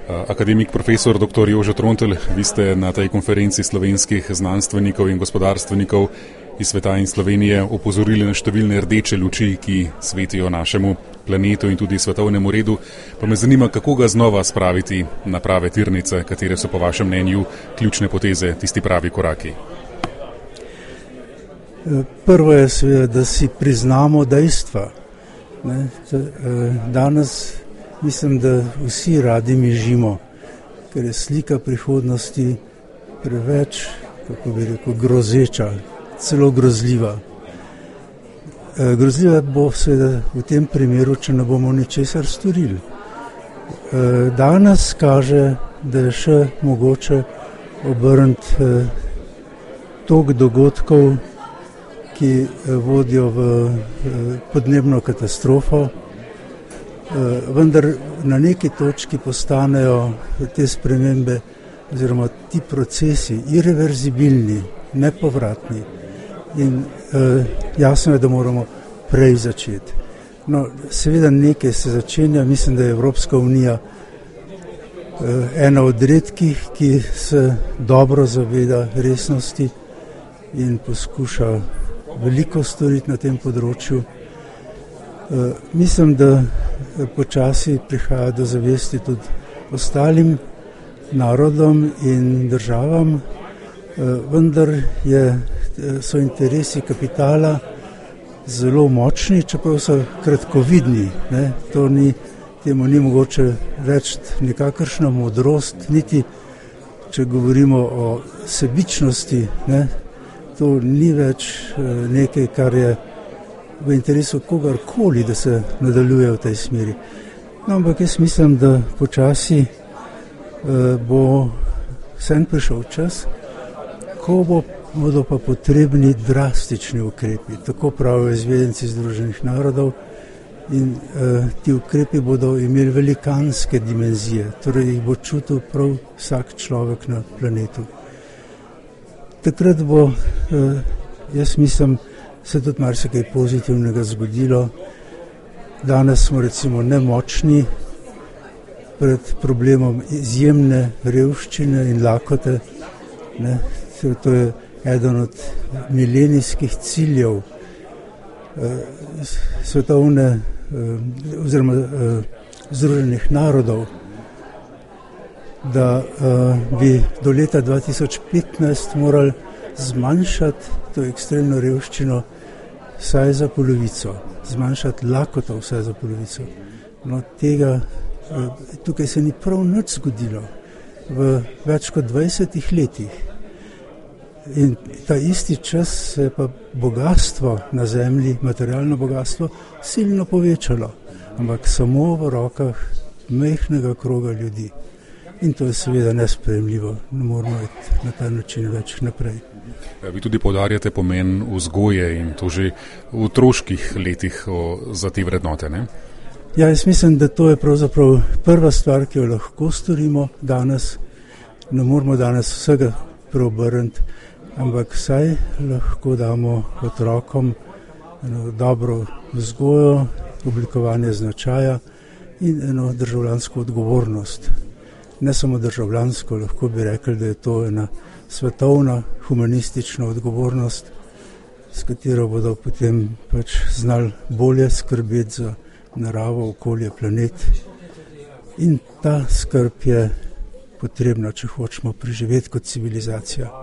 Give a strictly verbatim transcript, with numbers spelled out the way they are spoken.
Akademik profesor doktor Jože Trontelj, vi ste na tej konferenci slovenskih znanstvenikov in gospodarstvenikov iz sveta in Slovenije opozorili na številne rdeče luči, ki svetijo našemu planetu in tudi svetovnemu redu. Pa me zanima, kako ga znova spraviti na prave tirnice, katere so po vašem mnenju ključne poteze, tisti pravi koraki. Prvo je seveda, da si priznamo dejstva. Danes mislim, da vsi radi mižimo, ker je slika prihodnosti preveč, kako bi rekel, grozeča, celo grozljiva. Grozljiva bo seveda v tem primeru, če ne bomo ničesar storili. Danes kaže, da je še mogoče obrniti tok dogodkov, ki vodijo v podnebno katastrofo, vendar na neki točki postanejo te spremembe oziroma ti procesi irreverzibilni, nepovratni in jasno je, da moramo prej začeti. No, seveda nekaj se začenja, mislim, da je Evropska unija ena od redkih, ki se dobro zaveda resnosti in poskuša veliko storiti na tem področju. Mislim, da počasi prihaja do zavesti tudi ostalim narodom in državam, vendar je, so interesi kapitala zelo močni, čeprav so kratkovidni. Ne? To ni, temu ni mogoče reči nikakršna modrost, niti če govorimo o sebičnosti, ne? To ni več nekaj, kar je v interesu kogarkoli, da se nadaljuje v tej smeri. No, ampak jaz mislim, da počasi bo vsem prišel čas, ko bo, bodo pa potrebni drastični ukrepi, tako pravijo izvedenci Združenih narodov, in uh, ti ukrepi bodo imeli velikanske dimenzije, torej jih bo čutil prav vsak človek na planetu. Takrat bo, jaz mislim, se tudi marsikaj pozitivnega zgodilo. Danes smo recimo nemočni pred problemom izjemne revščine in lakote. Ne? To je eden od milenijskih ciljev svetovne oziroma Združenih narodov, da uh, bi do leta dva tisoč petnajst morali zmanjšati to ekstremno revščino vsaj za polovico, zmanjšati lakoto vsaj za polovico. No, tega uh, tukaj se ni prav nič zgodilo v več kot dvajsetih letih. In ta isti čas se je pa bogatstvo na zemlji, materialno bogatstvo, silno povečalo, ampak samo v rokah majhnega kroga ljudi. In to je seveda nesprejemljivo, ne moramo iti na ta način več naprej. Vi tudi poudarjate pomen vzgoje in to že v otroških letih o, za te vrednote, ne? Ja, jaz mislim, da to je pravzaprav prva stvar, ki jo lahko storimo danes. Ne moramo danes vsega preobrniti, ampak vsaj lahko damo otrokom eno dobro vzgojo, oblikovanje značaja in eno državljansko odgovornost. Ne samo državljansko, lahko bi rekli, da je to ena svetovna humanistična odgovornost, s katero bodo potem pač znali bolje skrbeti za naravo, okolje, planet. In ta skrb je potrebna, če hočemo preživeti kot civilizacija.